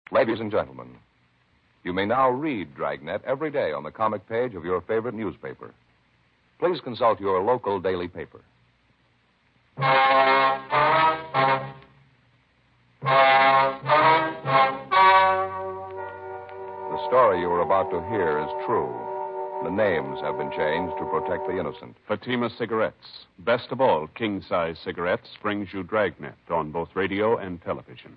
Ladies and gentlemen, you may now read Dragnet every day on the comic page of your favorite newspaper. Please consult your local daily paper. The story you are about to hear is true. The names have been changed to protect the innocent. Fatima Cigarettes. Best of all, king-size cigarettes brings you Dragnet on both radio and television.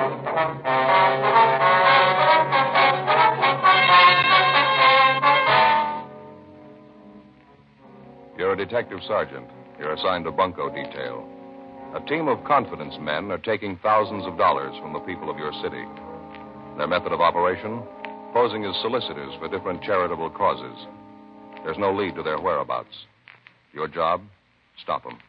You're a detective sergeant. You're assigned to bunco detail. A team of confidence men are taking thousands of dollars from the people of your city. Their method of operation? Posing as solicitors for different charitable causes. There's no lead to their whereabouts. Your job? Stop them.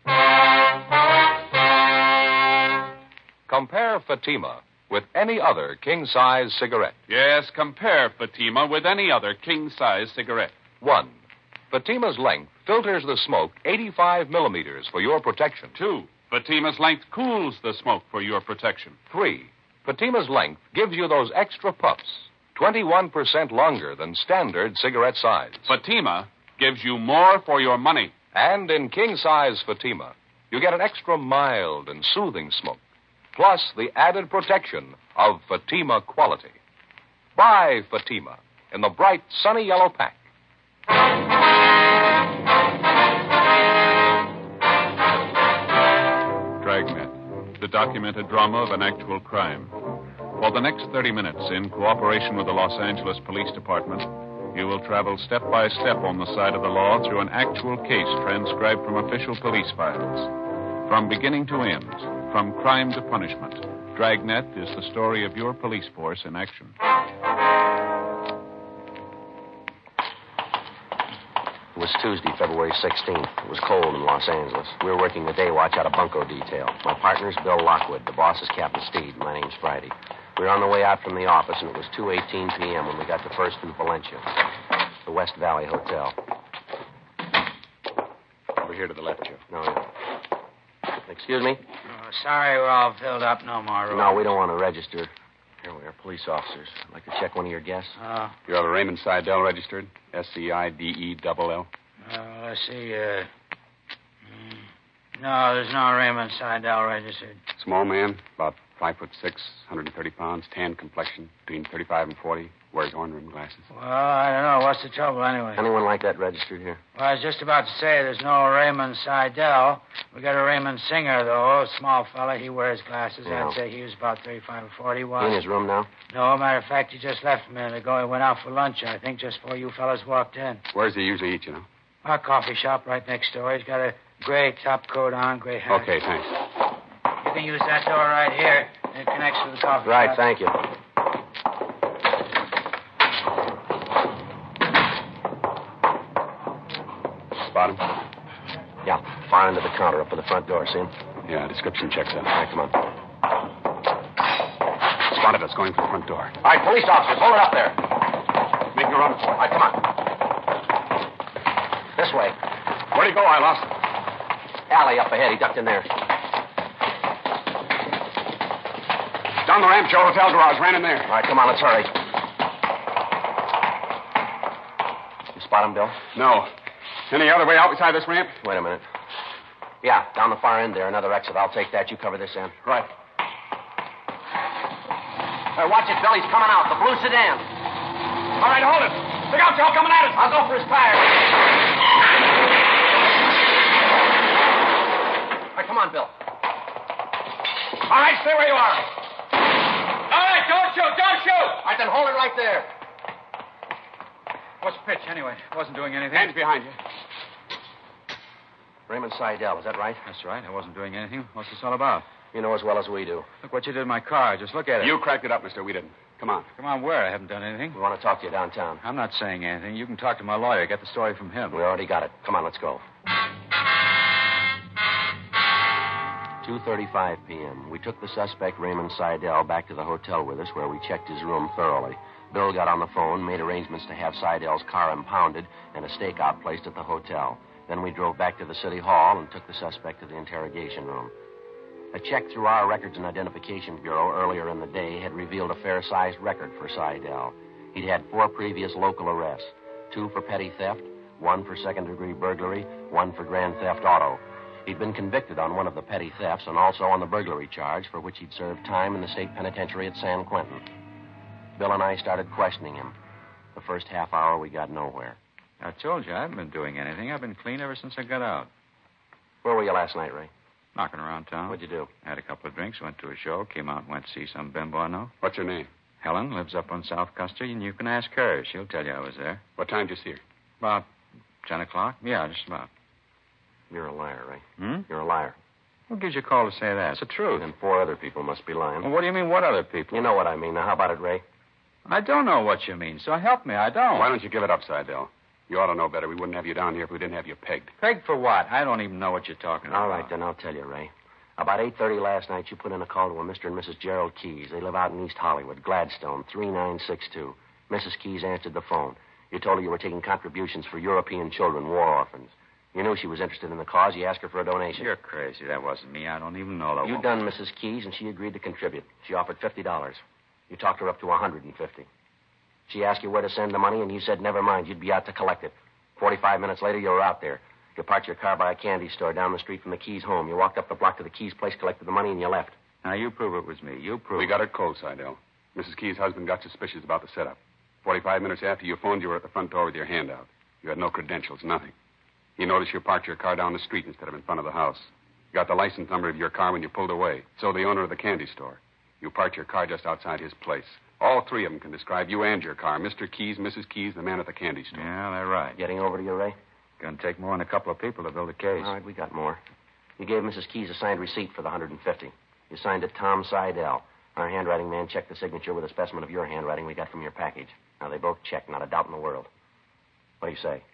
Compare Fatima with any other king-size cigarette. Yes, compare Fatima with any other king-size cigarette. 1. Fatima's length filters the smoke 85 millimeters for your protection. 2. Fatima's length cools the smoke for your protection. 3. Fatima's length gives you those extra puffs, 21% longer than standard cigarette size. Fatima gives you more for your money. And in king-size Fatima, you get an extra mild and soothing smoke, plus the added protection of Fatima quality. Buy Fatima in the bright, sunny yellow pack. Dragnet, the documented drama of an actual crime. For the next 30 minutes, in cooperation with the Los Angeles Police Department, you will travel step by step on the side of the law through an actual case transcribed from official police files. From beginning to end, from crime to punishment, Dragnet is the story of your police force in action. It was Tuesday, February 16th. It was cold in Los Angeles. We were working the day watch out of bunco detail. My partner's Bill Lockwood. The boss is Captain Steed. My name's Friday. We were on the way out from the office, and it was 2:18 p.m. when we got to First and Valencia, the West Valley Hotel. Over here to the left, Joe. No, yeah. Excuse me? Oh, sorry, we're all filled up. No more room. No, we don't want to register. Here we are, police officers. I'd like to check one of your guests. You have a Raymond Seidel registered? SEIDELL? Let's see. No, there's no Raymond Seidel registered. Small man, about 5'6", 130 pounds, tan complexion, between 35 and 40, wears horn-rimmed glasses. Well, I don't know. What's the trouble anyway? Anyone like that registered here? Well, I was just about to say there's no Raymond Seidel. We got a Raymond Singer, though. A small fella. He wears glasses. Yeah. I'd say he was about 35 or 40. He in his room now? No, matter of fact, he just left a minute ago. He went out for lunch, I think, just before you fellas walked in. Where's he usually eat, you know? Our coffee shop right next door. He's got a gray top coat on, gray hat. Okay, thanks. You can use that door right here. It connects with the coffee Right, shop. thank you. Spot him? Yeah, far into the counter up by the front door. See him? Yeah, description checks out. All right, come on. Spotted us going for the front door. All right, police officers, hold it up there. Make a run for it. All right, come on. This way. Where'd he go? I lost him. Alley up ahead. He ducked in there. Down the ramp, Joe. Hotel garage. Ran in there. All right, come on, let's hurry. You spot him, Bill? No. Any other way out beside this ramp? Wait a minute. Yeah, down the far end there, another exit. I'll take that. You cover this end. Right. Hey, watch it, Bill. He's coming out. The blue sedan. All right, hold it. Look out, Joe. Coming at us. I'll go for his tire. All right, come on, Bill. All right, stay where you are. All right, don't shoot. Don't shoot. All right, then hold it right there. What's the pitch, anyway? Wasn't doing anything. Hands behind you. Raymond Seidel, is that right? That's right. I wasn't doing anything. What's this all about? You know as well as we do. Look what you did in my car. Just look at it. You cracked it up, mister. We didn't. Come on. Come on, where? I haven't done anything. We want to talk to you downtown. I'm not saying anything. You can talk to my lawyer. Get the story from him. We already got it. Come on, let's go. 2:35 p.m. We took the suspect, Raymond Seidel, back to the hotel with us, where we checked his room thoroughly. Bill got on the phone, made arrangements to have Seidel's car impounded and a stakeout placed at the hotel. Then we drove back to the city hall and took the suspect to the interrogation room. A check through our Records and Identification Bureau earlier in the day had revealed a fair-sized record for Seidel. He'd had 4 previous local arrests, 2 for petty theft, 1 for second-degree burglary, 1 for grand theft auto. He'd been convicted on one of the petty thefts and also on the burglary charge, for which he'd served time in the state penitentiary at San Quentin. Bill and I started questioning him. The first half hour, we got nowhere. I told you, I haven't been doing anything. I've been clean ever since I got out. Where were you last night, Ray? Knocking around town. What'd you do? Had a couple of drinks, went to a show, came out and went to see some bimbo I know. What's her name? Helen lives up on South Custer, and you can ask her. She'll tell you I was there. What time did you see her? About 10 o'clock? Yeah, just about. You're a liar, Ray. Hmm? You're a liar. Who gives you a call to say that? It's the truth. And 4 other people must be lying. Well, what do you mean, what other people? You know what I mean. Now, how about it, Ray? I don't know what you mean, so help me. I don't. Why don't you give it up, Seidel? You ought to know better. We wouldn't have you down here if we didn't have you pegged. Pegged for what? I don't even know what you're talking about. All right, then I'll tell you, Ray. About 8:30 last night, you put in a call to a Mr. and Mrs. Gerald Keys. They live out in East Hollywood, Gladstone, 3962. Mrs. Keys answered the phone. You told her you were taking contributions for European children, war orphans. You knew she was interested in the cause. You asked her for a donation. You're crazy. That wasn't me. I don't even know that. You done Mrs. Keys, and she agreed to contribute. She offered $50. You talked her up to $150. She asked you where to send the money, and you said never mind. You'd be out to collect it. 45 minutes later, you were out there. You parked your car by a candy store down the street from the Keys' home. You walked up the block to the Keys' place, collected the money, and you left. Now, you prove it was me. You prove We got it cold, Seidel. Mrs. Key's husband got suspicious about the setup. 45 minutes after you phoned, you were at the front door with your hand out. You had no credentials, nothing. He noticed you parked your car down the street instead of in front of the house. You got the license number of your car when you pulled away. So the owner of the candy store. You parked your car just outside his place. All 3 of them can describe you and your car. Mr. Keys, Mrs. Keys, the man at the candy store. Yeah, they're right. Getting over to you, Ray? Gonna take more than a couple of people to build a case. All right, we got more. You gave Mrs. Keys a signed receipt for the $150. You signed it Tom Seidel. Our handwriting man checked the signature with a specimen of your handwriting we got from your package. Now, they both checked, not a doubt in the world. What do you say?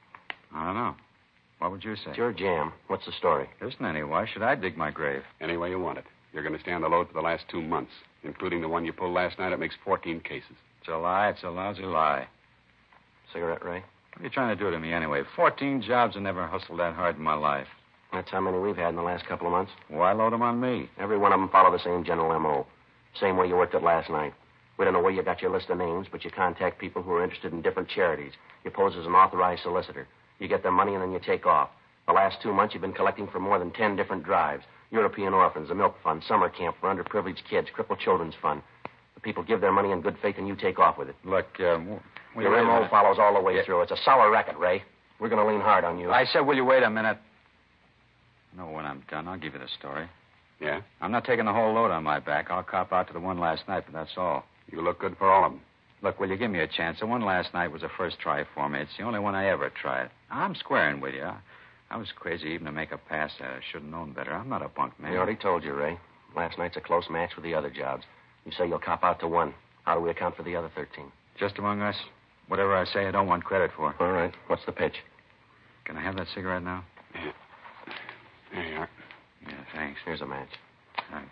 I don't know. What would you say? It's your jam. What's the story? There isn't any. Why should I dig my grave? Any way you want it. You're going to stay on the load for the last 2 months, including the one you pulled last night. It makes 14 cases. It's a lie. It's a lousy lie. Cigarette, Ray? What are you trying to do to me anyway? 14 jobs. I never hustled that hard in my life. That's how many we've had in the last couple of months. Why load them on me? Every one of them follow the same general M.O. Same way you worked it last night. We don't know where you got your list of names, but you contact people who are interested in different charities. You pose as an authorized solicitor. You get their money, and then you take off. The last 2 months, you've been collecting for more than 10 different drives. European Orphans, the Milk Fund, Summer Camp for Underprivileged Kids, Crippled Children's Fund. The people give their money in good faith, and you take off with it. Look, Your M.O. follows all the way through. It's a sour racket, Ray. We're going to lean hard on you. I said, will you wait a minute? No, when I'm done, I'll give you the story. Yeah? I'm not taking the whole load on my back. I'll cop out to the one last night, but that's all. You look good for all of them. Look, will you give me a chance? The one last night was a first try for me. It's the only one I ever tried. I'm squaring with you. I was crazy even to make a pass at it. I should have known better. I'm not a bunk man. We already told you, Ray. Last night's a close match with the other jobs. You say you'll cop out to one. How do we account for the other 13? Just among us? Whatever I say, I don't want credit for. All right. What's the pitch? Can I have that cigarette now? Yeah. There you are. Yeah, thanks. Here's a match. Thanks.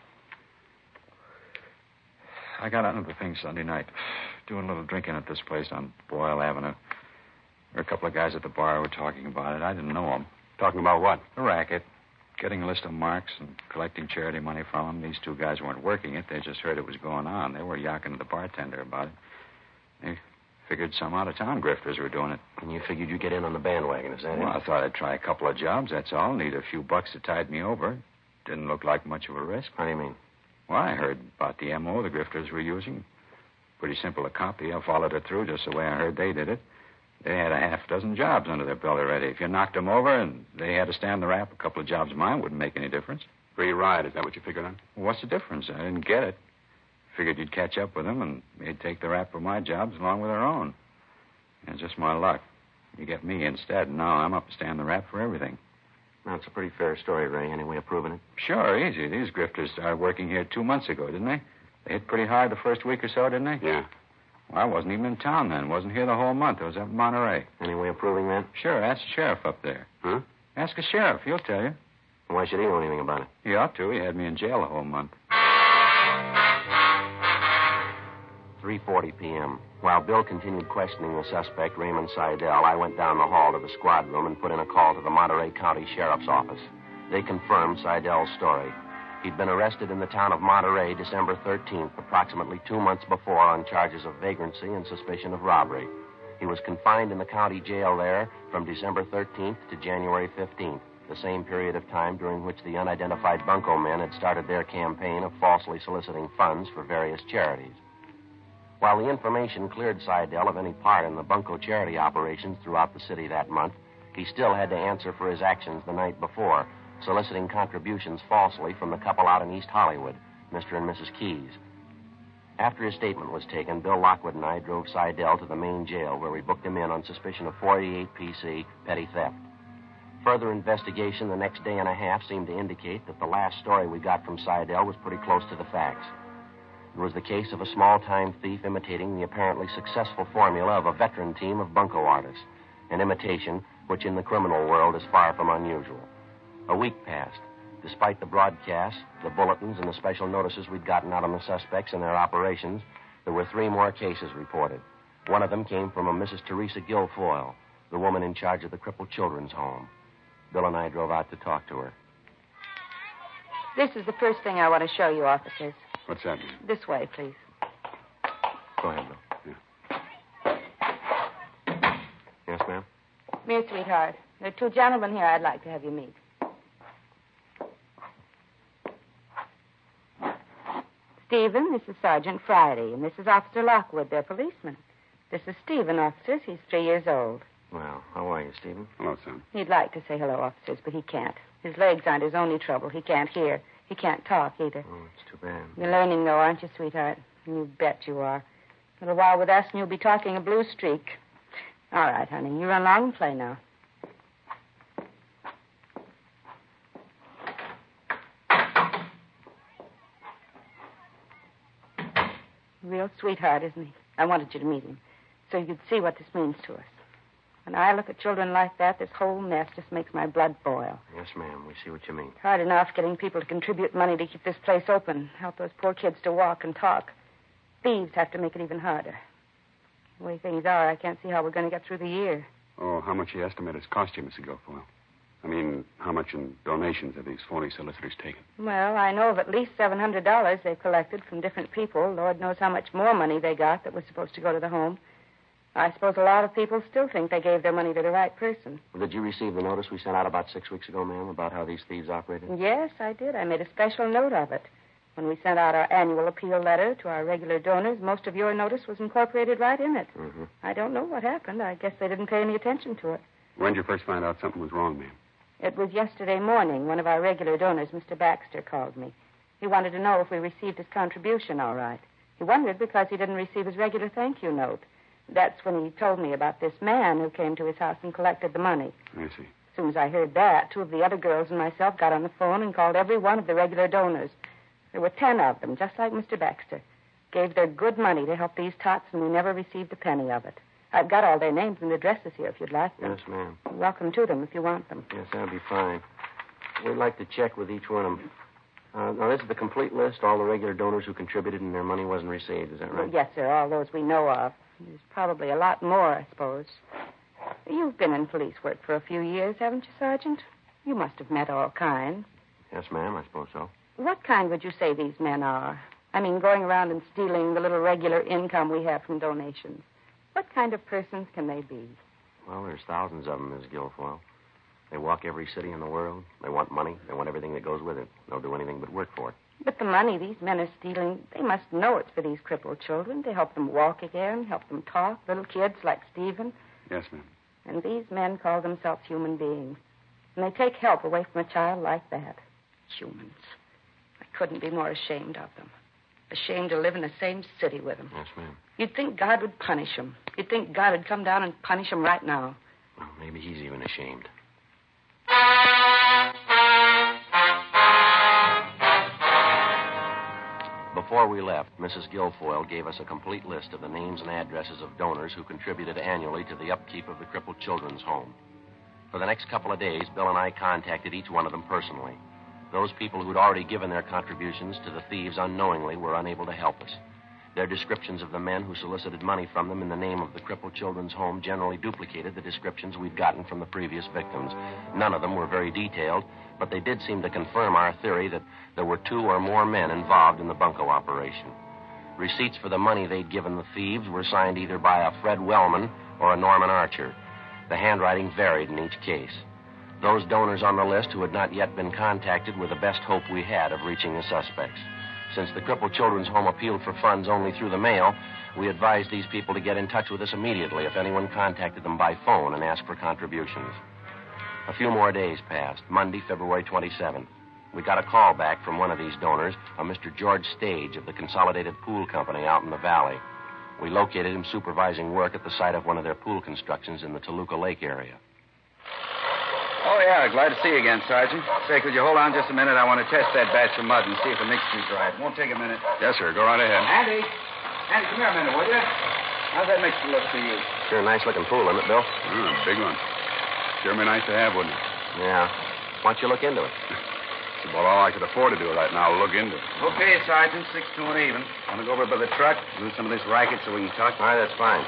I got out into the thing Sunday night, doing a little drinking at this place on Boyle Avenue. There were a couple of guys at the bar who were talking about it. I didn't know them. Talking about what? The racket. Getting a list of marks and collecting charity money from them. These 2 guys weren't working it. They just heard it was going on. They were yakking to the bartender about it. They figured some out-of-town grifters were doing it. And you figured you'd get in on the bandwagon, is that Well, it? I thought I'd try a couple of jobs, that's all. Need a few bucks to tide me over. Didn't look like much of a risk. How do you mean? Well, I heard about the M.O. the grifters were using. Pretty simple to copy. I followed it through just the way I heard they did it. They had a half dozen jobs under their belt already. If you knocked them over and they had to stand the rap, a couple of jobs of mine wouldn't make any difference. Free ride, is that what you figured on? Well, what's the difference? I didn't get it. Figured you'd catch up with them and they'd take the rap for my jobs along with their own. And just my luck. You get me instead. Now I'm up to stand the rap for everything. Well, it's a pretty fair story, Ray. Any way of proving it? Sure, easy. These grifters started working here 2 months ago, didn't they? They hit pretty hard the first week or so, didn't they? Yeah. Well, I wasn't even in town then. Wasn't here the whole month. I was up in Monterey. Any way of proving that? Sure, ask the sheriff up there. Huh? Ask a sheriff. He'll tell you. Why should he know anything about it? He ought to. He had me in jail the whole month. 3:40 p.m. While Bill continued questioning the suspect, Raymond Seidel, I went down the hall to the squad room and put in a call to the Monterey County Sheriff's Office. They confirmed Seidel's story. He'd been arrested in the town of Monterey December 13th, approximately 2 months before, on charges of vagrancy and suspicion of robbery. He was confined in the county jail there from December 13th to January 15th, the same period of time during which the unidentified bunco men had started their campaign of falsely soliciting funds for various charities. While the information cleared Seidel of any part in the bunco charity operations throughout the city that month, he still had to answer for his actions the night before, soliciting contributions falsely from the couple out in East Hollywood, Mr. and Mrs. Keys. After his statement was taken, Bill Lockwood and I drove Seidel to the main jail, where we booked him in on suspicion of 48 PC petty theft. Further investigation the next day and a half seemed to indicate that the last story we got from Seidel was pretty close to the facts. It was the case of a small-time thief imitating the apparently successful formula of a veteran team of bunco artists, an imitation which in the criminal world is far from unusual. A week passed. Despite the broadcasts, the bulletins, and the special notices we'd gotten out on the suspects and their operations, there were 3 more cases reported. One of them came from a Mrs. Teresa Guilfoyle, the woman in charge of the crippled children's home. Bill and I drove out to talk to her. This is the first thing I want to show you, officers. What's that mean? This way, please. Go ahead, Bill. Yes, ma'am? Come here, sweetheart. There are 2 gentlemen here I'd like to have you meet. Stephen, this is Sergeant Friday, and this is Officer Lockwood, their policeman. This is Stephen, officers. He's 3 years old. Well, how are you, Stephen? Hello, son. He'd like to say hello, officers, but he can't. His legs aren't his only trouble. He can't hear. He can't talk either. Oh, it's too bad. You're learning, though, aren't you, sweetheart? You bet you are. A little while with us, and you'll be talking a blue streak. All right, honey. You run along and play now. Real sweetheart, isn't he? I wanted you to meet him so you could see what this means to us. When I look at children like that, this whole mess just makes my blood boil. Yes, ma'am. We see what you mean. Hard enough getting people to contribute money to keep this place open, help those poor kids to walk and talk. Thieves have to make it even harder. The way things are, I can't see how we're going to get through the year. Oh, how much do you estimate it's cost you, Mr. Guilfoyle? I mean, how much in donations have these phony solicitors taken? Well, I know of at least $700 they've collected from different people. Lord knows how much more money they got that was supposed to go to the home. I suppose a lot of people still think they gave their money to the right person. Well, did you receive the notice we sent out about 6 weeks ago, ma'am, about how these thieves operated? Yes, I did. I made a special note of it. When we sent out our annual appeal letter to our regular donors, most of your notice was incorporated right in it. Mm-hmm. I don't know what happened. I guess they didn't pay any attention to it. When did you first find out something was wrong, ma'am? It was yesterday morning. One of our regular donors, Mr. Baxter, called me. He wanted to know if we received his contribution all right. He wondered because he didn't receive his regular thank you note. That's when he told me about this man who came to his house and collected the money. I see. As soon as I heard that, 2 of the other girls and myself got on the phone and called every one of the regular donors. There were 10 of them, just like Mr. Baxter. Gave their good money to help these tots, and we never received a penny of it. I've got all their names and addresses here if you'd like them. Yes, ma'am. You're welcome to them if you want them. Yes, that'll be fine. We'd like to check with each one of them. Now, this is the complete list, all the regular donors who contributed and their money wasn't received. Is that right? Well, yes, sir, all those we know of. There's probably a lot more, I suppose. You've been in police work for a few years, haven't you, Sergeant? You must have met all kinds. Yes, ma'am, I suppose so. What kind would you say these men are? I mean, going around and stealing the little regular income we have from donations. What kind of persons can they be? Well, there's thousands of them, Ms. Guilfoyle. They walk every city in the world. They want money. They want everything that goes with it. They'll do anything but work for it. But the money these men are stealing, they must know it's for these crippled children to help them walk again, help them talk, little kids like Stephen. Yes, ma'am. And these men call themselves human beings. And they take help away from a child like that. Humans. I couldn't be more ashamed of them. Ashamed to live in the same city with them. Yes, ma'am. You'd think God would punish them. You'd think God would come down and punish them right now. Well, maybe he's even ashamed. Before we left, Mrs. Guilfoyle gave us a complete list of the names and addresses of donors who contributed annually to the upkeep of the crippled children's home. For the next couple of days, Bill and I contacted each one of them personally. Those people who'd already given their contributions to the thieves unknowingly were unable to help us. Their descriptions of the men who solicited money from them in the name of the crippled children's home generally duplicated the descriptions we'd gotten from the previous victims. None of them were very detailed, but they did seem to confirm our theory that there were 2 or more men involved in the bunco operation. Receipts for the money they'd given the thieves were signed either by a Fred Wellman or a Norman Archer. The handwriting varied in each case. Those donors on the list who had not yet been contacted were the best hope we had of reaching the suspects. Since the crippled children's home appealed for funds only through the mail, we advised these people to get in touch with us immediately if anyone contacted them by phone and asked for contributions. A few more days passed. Monday, February 27th. We got a call back from one of these donors, a Mr. George Stage of the Consolidated Pool Company out in the valley. We located him supervising work at the site of one of their pool constructions in the Toluca Lake area. Oh, yeah, glad to see you again, Sergeant. Say, could you hold on just a minute? I want to test that batch of mud and see if the mixture's right. Won't take a minute. Yes, sir. Go right ahead. Andy, come here a minute, will you? How's that mixture look to you? Sure a nice-looking pool, isn't it, Bill? Big one. Sure be nice to have, wouldn't it? Yeah. Why don't you look into it? It's about all I could afford to do right now. Look into it. Okay, Sergeant, 6 to 1 even. Want to go over by the truck, do some of this racket so we can talk? All right, that's fine.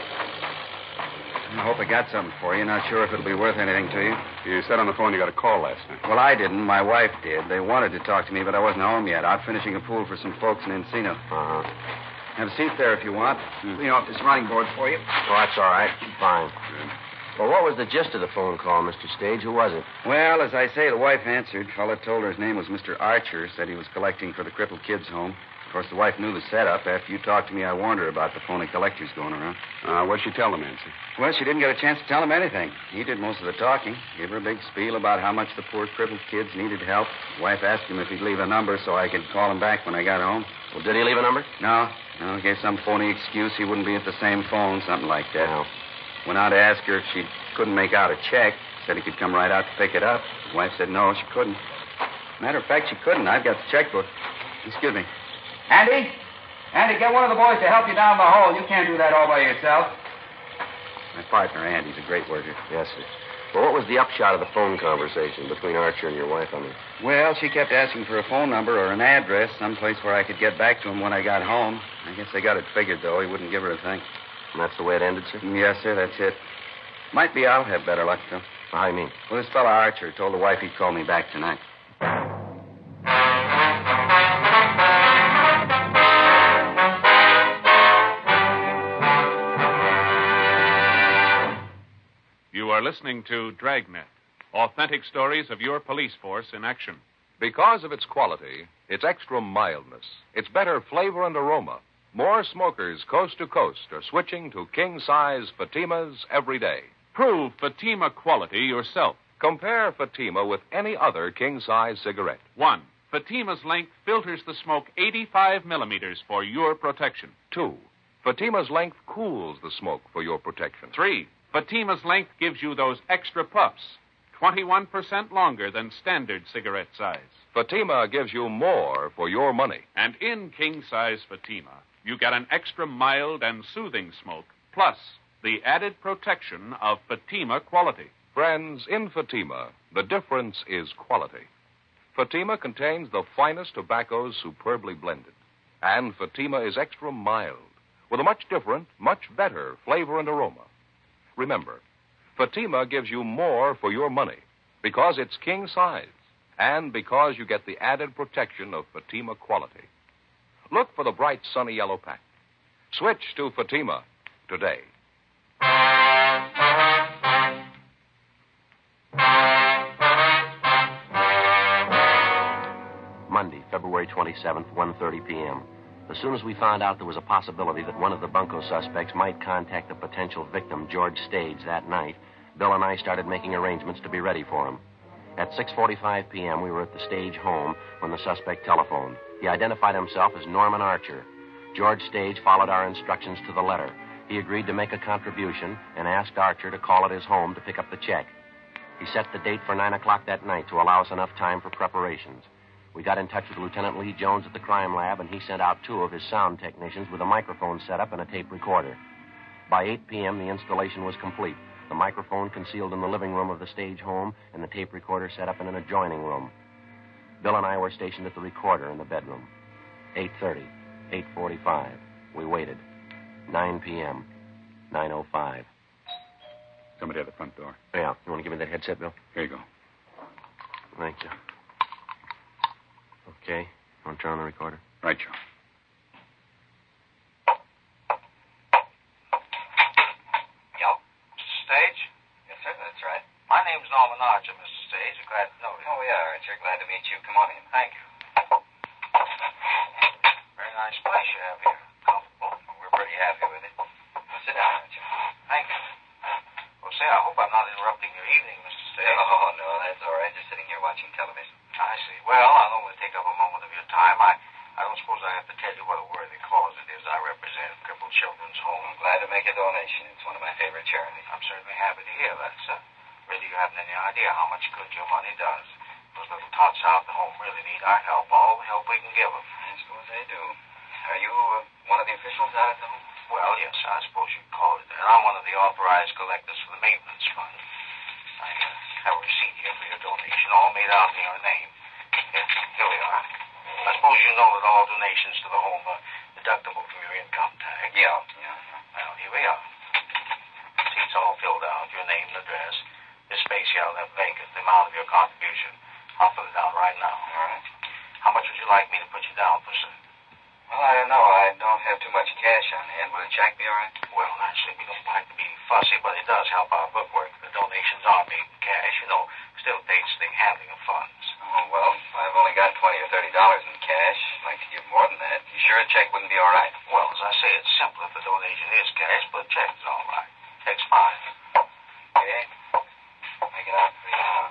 I hope I got something for you. Not sure if it'll be worth anything to you. You said on the phone you got a call last night. Well, I didn't. My wife did. They wanted to talk to me, but I wasn't home yet. Out finishing a pool for some folks in Encino. Uh-huh. Have a seat there if you want. Clean off this running board for you. Oh, that's all right. Fine. Good. Well, what was the gist of the phone call, Mr. Stage? Who was it? Well, as I say, the wife answered. Fella told her his name was Mr. Archer. Said he was collecting for the crippled kids' home. Of course, the wife knew the setup. After you talked to me, I warned her about the phony collectors going around. What'd she tell the man, sir? Well, she didn't get a chance to tell him anything. He did most of the talking. Gave her a big spiel about how much the poor crippled kids needed help. The wife asked him if he'd leave a number so I could call him back when I got home. Well, did he leave a number? No. He gave some phony excuse. He wouldn't be at the same phone, something like that. No. Went out to ask her if she couldn't make out a check. Said he could come right out to pick it up. The wife said no, she couldn't. Matter of fact, she couldn't. I've got the checkbook. Excuse me. Andy, get one of the boys to help you down the hole. You can't do that all by yourself. My partner, Andy's a great worker. Yes, sir. Well, what was the upshot of the phone conversation between Archer and your wife, I mean? Well, she kept asking for a phone number or an address, someplace where I could get back to him when I got home. I guess they got it figured, though. He wouldn't give her a thing. And that's the way it ended, sir? Yes, sir, that's it. Might be I'll have better luck, though. How do you mean? Well, this fella Archer told the wife he'd call me back tonight. You are listening to Dragnet, authentic stories of your police force in action. Because of its quality, its extra mildness, its better flavor and aroma, more smokers coast to coast are switching to king-size Fatimas every day. Prove Fatima quality yourself. Compare Fatima with any other king-size cigarette. 1. Fatima's length filters the smoke 85 millimeters for your protection. 2. Fatima's length cools the smoke for your protection. 3. Fatima's length gives you those extra puffs, 21% longer than standard cigarette size. Fatima gives you more for your money. And in king-size Fatima, you get an extra mild and soothing smoke, plus the added protection of Fatima quality. Friends, in Fatima, the difference is quality. Fatima contains the finest tobaccos superbly blended. And Fatima is extra mild, with a much different, much better flavor and aroma. Remember, Fatima gives you more for your money because it's king size and because you get the added protection of Fatima quality. Look for the bright sunny yellow pack. Switch to Fatima today. Monday, February 27th, 1:30 p.m. As soon as we found out there was a possibility that one of the bunco suspects might contact the potential victim, George Stage, that night, Bill and I started making arrangements to be ready for him. At 6:45 p.m., we were at the Stage home when the suspect telephoned. He identified himself as Norman Archer. George Stage followed our instructions to the letter. He agreed to make a contribution and asked Archer to call at his home to pick up the check. He set the date for 9 o'clock that night to allow us enough time for preparations. We got in touch with Lieutenant Lee Jones at the crime lab, and he sent out 2 of his sound technicians with a microphone set up and a tape recorder. By 8 p.m., the installation was complete. The microphone concealed in the living room of the Stage home, and the tape recorder set up in an adjoining room. Bill and I were stationed at the recorder in the bedroom. 8:30, 8:45. We waited. 9 p.m. 9:05. Somebody at the front door. Yeah. You want to give me that headset, Bill? Here you go. Thank you. Okay. You want to turn on the recorder? Right, Joe. Yo, Mr. Stage? Yes, sir, that's right. My name's Norman Archer, Mr. Stage. I'm glad to know you. Oh, yeah, Archer. Glad to meet you. Come on in. Thank you. Very nice place you have here. Comfortable. We're pretty happy with it. Sit down, Archer. Thank you. Well, say, I hope I'm not interrupting your evening, Mr. Stage. Oh, no, that's all right. Just sitting here watching television. I see. Well, I'll only take up a moment of your time. I don't suppose I have to tell you what a worthy cause it is I represent, Crippled Children's Home. I'm glad to make a donation. It's one of my favorite charities. I'm certainly happy to hear that, sir. Really, you haven't any idea how much good your money does. Those little tots out at home really need our help, all the help we can give them. I suppose they do. Are you one of the officials out at the home? Well, yes, I suppose you'd call it that. I'm one of the authorized collectors for the maintenance fund. I have a receipt here for your donation, all made out in your name. Here we are. I suppose you know that all donations to the home are deductible from your income tax. Yeah. Well, here we are. See, it's all filled out, your name and address. This space here left vacant, the amount of your contribution. I'll fill it out right now. All right. How much would you like me to put you down for, sir? Well, I don't know. I don't have too much cash on hand. Will a check be all right? Well, naturally, we don't like to be fussy, but it does help our bookwork. The donations are made in cash, still pays the handling of funds. Oh, well, I've only got $20 or $30 in cash. I'd like to give more than that. You sure a check wouldn't be all right? Well, as I say, it's simple if the donation is cash, but a check is all right. Check's fine. Okay. Make it out for you now.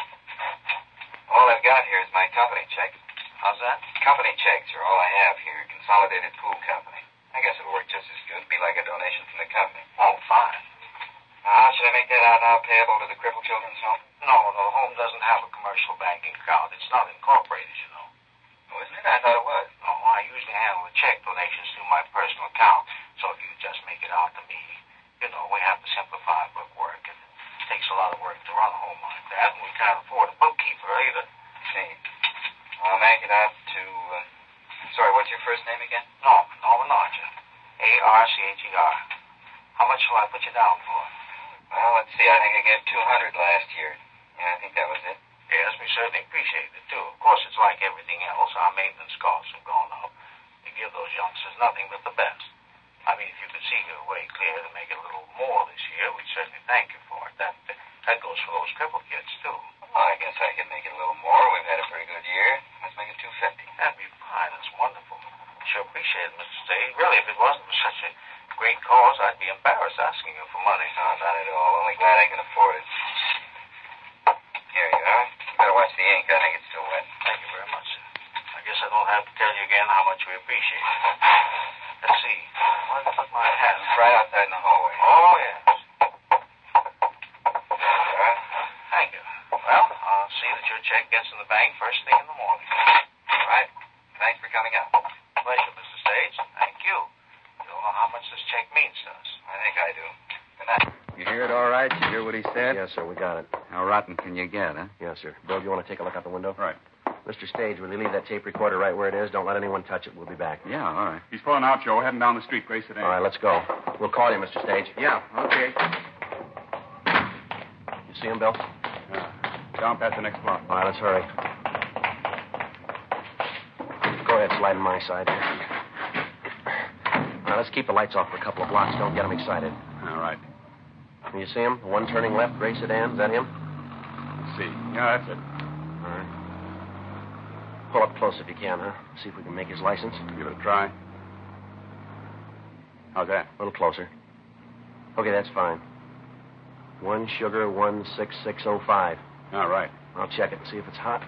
All I've got here is my company check. How's that? Company checks are all I have here. Consolidated Pool Company. I guess it'll work just as good. Be like a donation from the company. Oh, fine. Now, should I make that out now payable to the Crippled Children's Home? No, the home doesn't have a commercial banking account. It's not incorporated, you know. Oh, isn't it? I thought it was. No, I usually handle the check donations through my personal account. So if you just make it out to me, we have to simplify bookwork. It takes a lot of work to run a home like that, and we can't afford a bookkeeper either. See. I'll make it out to... Sorry, what's your first name again? Norman Archer. Archer. How much shall I put you down for? Well, let's see. I think I gave $200 last year. Yeah, I think that was it. Yes, we certainly appreciate it, too. Of course, it's like everything else. Our maintenance costs have gone up. We give those youngsters nothing but the best. I mean, if you could see your way clear to make it a little more this year, we'd certainly thank you for it. That goes for those crippled kids, too. Well, I guess I could make it a little more. We've had a pretty good year. Let's make it $250. That'd be fine. That's wonderful. Sure appreciate it, Mr. Stage. Really, if it wasn't for such a great cause, I'd be embarrassed asking you for money. No, not at all. Only glad I can afford it. Here you are. You better watch the ink. I think it's still wet. Thank you very much, sir. I guess I don't have to tell you again how much we appreciate it. Let's see. Where did I put my hat? It's right outside in the hallway. Oh, yes. There you are. Thank you. Well, I'll see that your check gets in the bank first thing in the morning. All right. Thanks for coming out. Pleasure, Mr. Stage. Thank you. You don't know how much this check means to us. I think I do. Good night. You hear it all right? You hear what he said? Yes, sir. We got it. How rotten can you get, huh? Yes, sir. Bill, do you want to take a look out the window? Right. Mr. Stage, will you leave that tape recorder right where it is? Don't let anyone touch it. We'll be back. Yeah, all right. He's pulling out, Joe. Heading down the street. Grace it in. All right, let's go. We'll call you, Mr. Stage. Yeah, okay. You see him, Bill? Down past the next block. All right, let's hurry. Go ahead, slide on my side here. Now, let's keep the lights off for a couple of blocks. Don't get them excited. All right. Can you see him? The one turning left, gray sedan. Is that him? Let's see. Yeah, that's it. All right. Pull up close if you can, huh? See if we can make his license. Give it a try. How's that? A little closer. Okay, that's fine. 1 sugar 16605. All right. I'll check it and see if it's hot.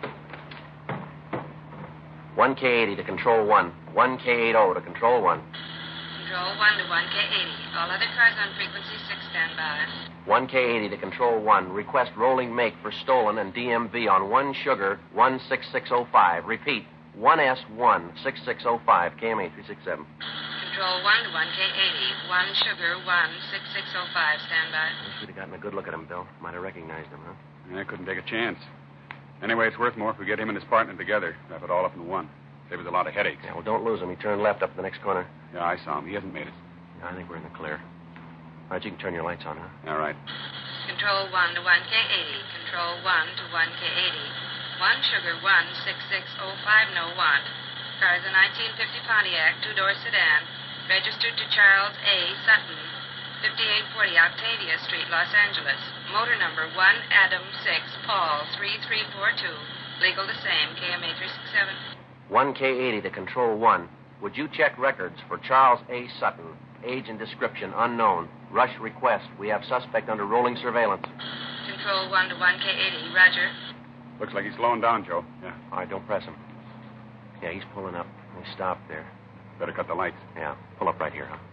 1K80 to control 1. 1K80 to control 1. Control 1 to 1K80. All other cars on frequency 6 stand by. 1K80 to control 1. Request rolling make for stolen and DMV on 1 sugar 16605. Repeat, 1S16605. KMA 367. Control 1 to 1K80. 1 sugar 16605. Stand by. I should have gotten a good look at him, Bill. Might have recognized him, huh? I couldn't take a chance. Anyway, it's worth more if we get him and his partner together. Wrap it all up in one. There was a lot of headaches. Yeah, well, don't lose him. He turned left up the next corner. Yeah, I saw him. He hasn't made it. I think we're in the clear. All right, you can turn your lights on, huh? All right. Control 1 to 1K80. Control 1 to 1K80. 1 Sugar 16605 no want. Car is a 1950 Pontiac, two-door sedan. Registered to Charles A. Sutton, 5840 Octavia Street, Los Angeles. Motor number 1 Adam 6 Paul 3342. Legal the same, KMA 367. 1K80 to Control 1. Would you check records for Charles A. Sutton, age and description unknown? Rush request. We have suspect under rolling surveillance. Control 1 to 1K80. Roger. Looks like he's slowing down, Joe. Yeah. All right, don't press him. Yeah, he's pulling up. He stopped there. Better cut the lights. Yeah, pull up right here, huh?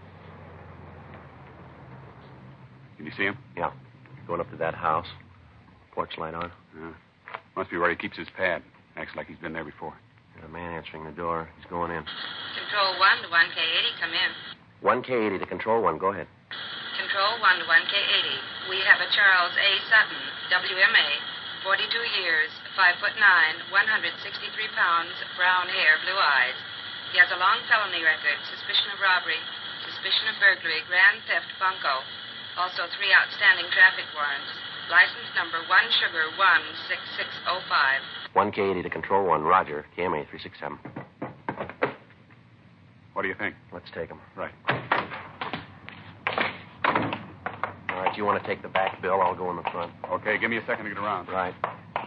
Can you see him? Yeah. Going up to that house. Porch light on. Yeah. Must be where he keeps his pad. Acts like he's been there before. There's a man answering the door. He's going in. Control 1 to 1K80. Come in. 1K80 to Control 1. Go ahead. Control 1 to 1K80. We have a Charles A. Sutton, WMA, 42 years, 5'9", 163 pounds, brown hair, blue eyes. He has a long felony record, suspicion of robbery, suspicion of burglary, grand theft, bunco. Also 3 outstanding traffic warrants. License number 1 Sugar 16605. 1K80 to Control 1. Roger. KMA 367. What do you think? Let's take him. Right. All right, you want to take the back, Bill? I'll go in the front. Okay, give me a second to get around. Right.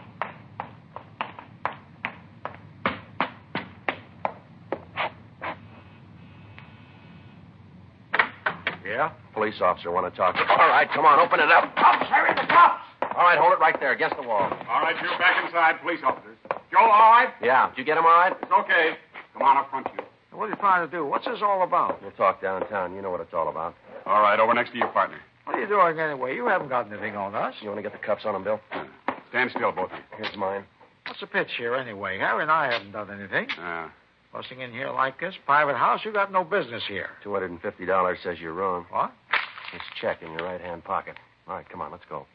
Yeah? Police officer want to talk to you. All right, come on, open it up. Cops, Harry, the cops! All right, hold it right there against the wall. All right, you're back inside, police officers. Joe, all right? Yeah, did you get him all right? It's okay. Come on up front, you. What are you trying to do? What's this all about? We'll talk downtown. You know what it's all about. All right, over next to your partner. What are you doing anyway? You haven't got anything on us. You want to get the cuffs on him, Bill? Stand still, both of you. Here's mine. What's the pitch here anyway? Harry and I haven't done anything. Busting in here like this, private house, you got no business here. $250 says you're wrong. What? This check in your right-hand pocket. All right, come on, let's go.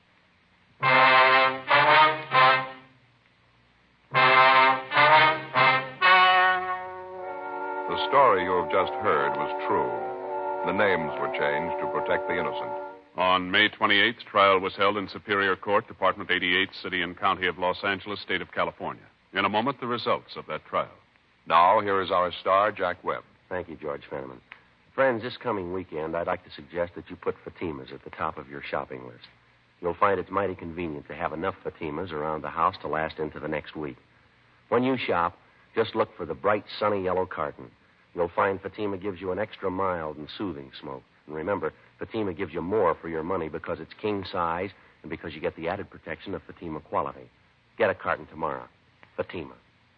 The story you have just heard was true. The names were changed to protect the innocent. On May 28th, trial was held in Superior Court, Department 88, City and County of Los Angeles, State of California. In a moment, the results of that trial. Now, here is our star, Jack Webb. Thank you, George Fenneman. Friends, this coming weekend, I'd like to suggest that you put Fatima's at the top of your shopping list. You'll find it's mighty convenient to have enough Fatima's around the house to last into the next week. When you shop, just look for the bright, sunny yellow carton. You'll find Fatima gives you an extra mild and soothing smoke. And remember, Fatima gives you more for your money because it's king size and because you get the added protection of Fatima quality. Get a carton tomorrow. Fatima.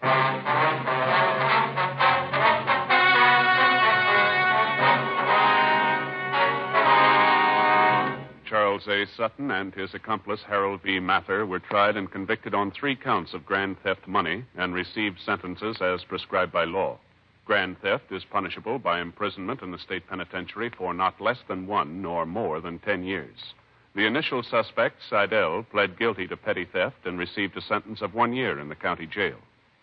Charles A. Sutton and his accomplice, Harold V. Mather, were tried and convicted on 3 counts of grand theft money and received sentences as prescribed by law. Grand theft is punishable by imprisonment in the state penitentiary for not less than 1 nor more than 10 years. The initial suspect, Seidel, pled guilty to petty theft and received a sentence of 1 year in the county jail.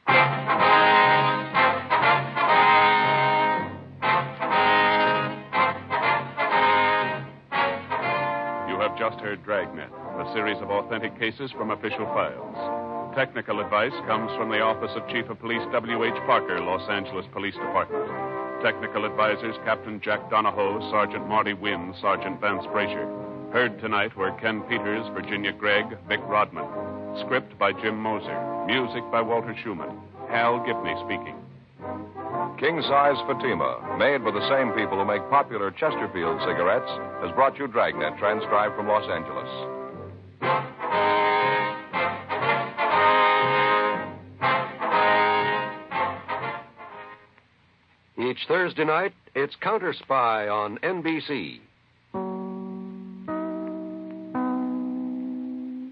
You have just heard Dragnet, a series of authentic cases from official files. Technical advice comes from the Office of Chief of Police W.H. Parker, Los Angeles Police Department. Technical advisors Captain Jack Donahoe, Sergeant Marty Wynn, Sergeant Vance Frazier. Heard tonight were Ken Peters, Virginia Gregg, Vic Rodman. Script by Jim Moser. Music by Walter Schumann. Hal Gibney speaking. King Size Fatima, made by the same people who make popular Chesterfield cigarettes, has brought you Dragnet, transcribed from Los Angeles. Each Thursday night, it's Counter Spy on NBC.